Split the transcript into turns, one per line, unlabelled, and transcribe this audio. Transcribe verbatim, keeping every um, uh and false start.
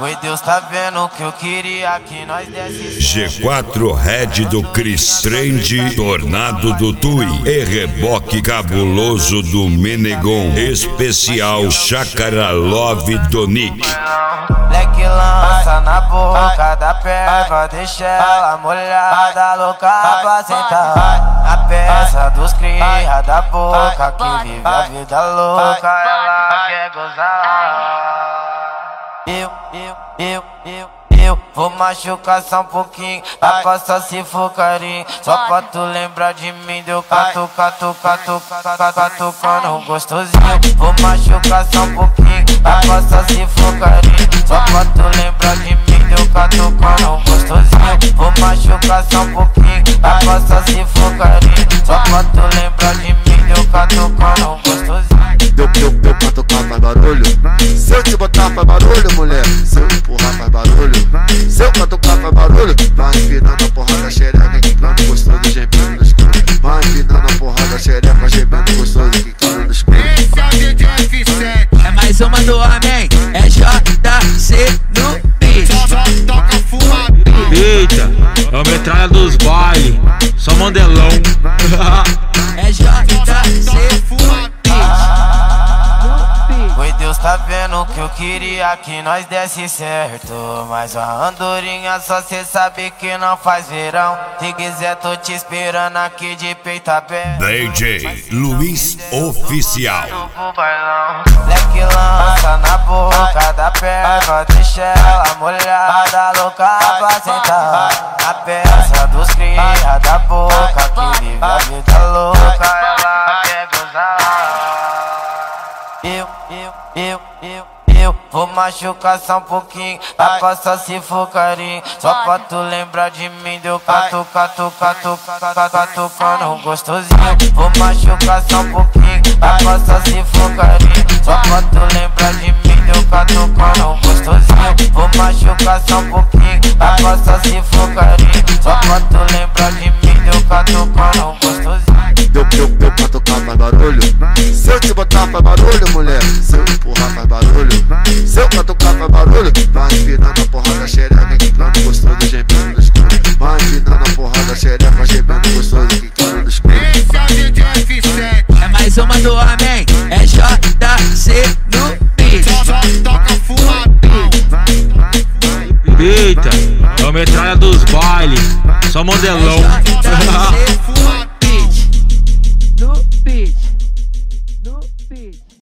Foi Deus tá vendo que eu queria que nós desse
G quatro Red do Cris, Trend Tornado do Tui e reboque cabuloso do Menegon, especial Chácara Love do Nick.
Leque lança na boca da perva, deixa ela molhada, louca pra sentar. A peça dos cria da boca que vive a vida louca, ela quer gozar. Eu, eu, eu, eu, eu vou machucar só um pouquinho, pra passar se for carinho. Só pra tu lembrar de mim, deu catu, catu, catu, catu, catucando gostosinho. Vou machucar só um pouquinho, pra passar se for carinho. Só pra tu lembrar de mim, deu catucando gostosinho. Vou machucar só um pouquinho, pra passar se for carinho. Só pra tu lembrar de mim, deu catucando gostosinho.
Deu, deu, deu pra tocar faz barulho. Se eu te botar faz barulho, mulher. Se eu empurrar faz barulho. Se eu catucar faz barulho. Vai empinando a porrada xereca, quicando gostoso, gemendo no escuro. Vai empinando a porrada xereca, gemendo gostoso, quicando no escuro.
Esse é o D J F sete.
É mais uma do homem, é J C no beat.
Só toca fumadinho.
Eita, é o metralha dos baile, só modelão.
É J C
fumadinho.
Foi Deus tá vendo que eu queria que nós desse certo. Mas a andorinha só cê sabe que não faz verão. Se quiser tô te esperando aqui de peito aberto.
D J Luiz Oficial.
Leque lança na boca da perva, deixa ela molhada, louca pra sentar. A peça dos cria da boca que vive a vida louca, ela quer gozar. Eu, eu, eu, eu, eu vou machucar só um pouquinho, pra passar se for carinho. Só pra tu lembrar de mim, deu catu, catu, catu, catu, catucando gostosinho. Vou machucar só um pouquinho, pra passar se for carinho. Só pra tu lembrar de mim, deu catucando gostosinho. Vou machucar só um pouquinho, pra passar se for carinho. Só pra tu lembrar de mim, deu catucando gostosinho.
Deu, deu, deu pra tocar faz barulho. Se eu te botar faz barulho, mulher. Se eu empurrar faz barulho. Se eu catucar faz barulho. Vai empinando a porrada xereca, quicando gostoso, gemendo no escuro. Vai empinando a porrada xereca, gemendo gostoso, quicando no escuro.
Esse é o D J F sete.
É mais uma do homem, é J C no beat.
Só toca fumadinho.
Eita, é o metralha dos baile, só modelão.
É J C